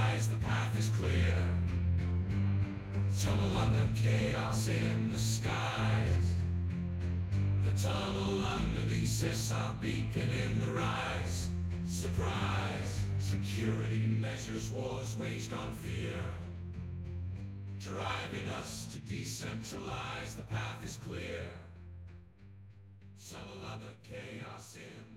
decentralized, the path is clear. Tunnel under chaos in the skies. The tunnel underneath us, our beacon in the rise. Surprise, security measures, wars waged on fear, driving us to decentralize, the path is clear. Tunnel under chaos in